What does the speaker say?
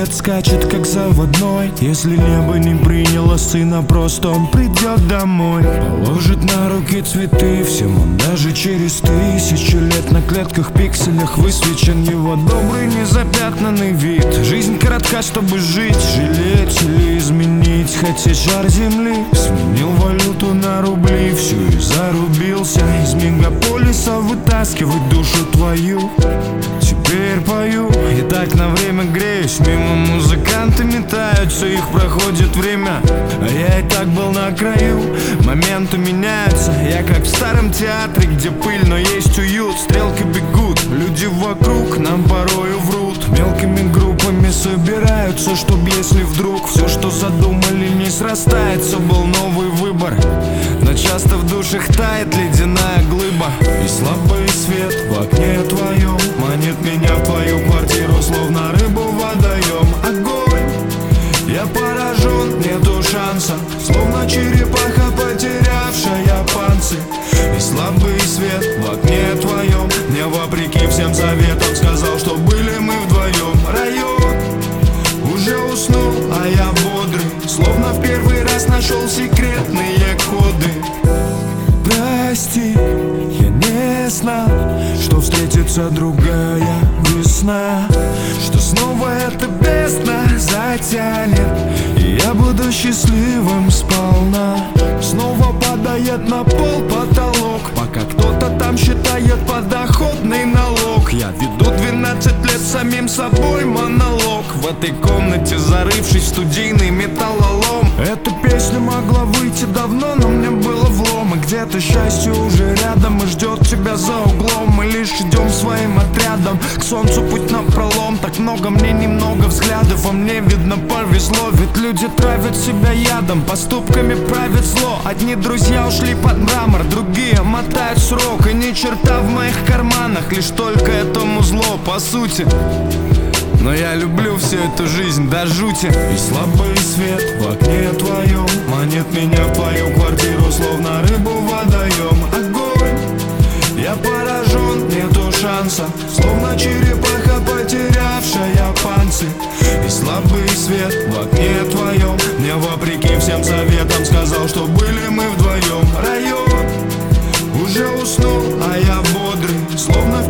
свет скачет как заводной. Если небо не приняло сына, просто он придет домой. Положит на руки цветы всем он даже через 1000 лет. На клетках, пикселях высвечен его добрый незапятнанный вид. Жизнь коротка, чтобы жить, жалеть или изменить. Хотя шар земли сменил валюту на рубли. Всю и зарубился из мегаполиса вытаскивать душу твою. Теперь пою и так на время греюсь. Мимо музыканты метаются, их проходит время, а я и так был на краю. Моменты меняются, я как в старом театре, где пыль, но есть уют. Стрелки бегут, люди вокруг нам порою врут. Мелкими группами собираются, чтоб если вдруг все, что задумали, не срастается. Был новый выбор, но часто в душах тает ледяная глыба. И слабый свет в окне твоем манит меня в твою квартиру, словно рыбу в водоем. Огонь, я поражен, нету шанса, словно черепаха, потерявшая панцирь. И слабый свет в окне твоем мне вопреки всем советам сказал, что были мы вдвоем. Район уже уснул, а я бодрый, словно в первый раз нашел секретные коды. Прости, я не знал, что встретится другая весна, что снова эта бездна затянет, и я буду счастливым сполна. Снова падает на пол потолок, пока кто-то там считает подоходный налог. Я веду 12 лет самим собой монолог, в этой комнате зарывшись в студийный металлолом. Эта песня могла выйти давно, но мне было влом. И где-то счастье уже рядом и ждет тебя за углом. Мы лишь идем своим отрядом к солнцу, путь напролом. Так много мне, немного взглядов, а мне видно повезло. Ведь люди травят себя ядом, поступками правят зло. Одни друзья ушли под мрамор, другие мотают срок. И ни черта в моих карманах, лишь только этому зло по сути. Но я люблю всю эту жизнь до жути. И слабый свет в окне твоем манит меня в твою квартиру, словно рыбу в водоем. Огонь, я поражен, нету шанса, словно черепаха, потерявшая панцирь. И слабый свет в окне твоем мне вопреки всем советам сказал, что были мы вдвоем. Район уже уснул, а я бодрый, словно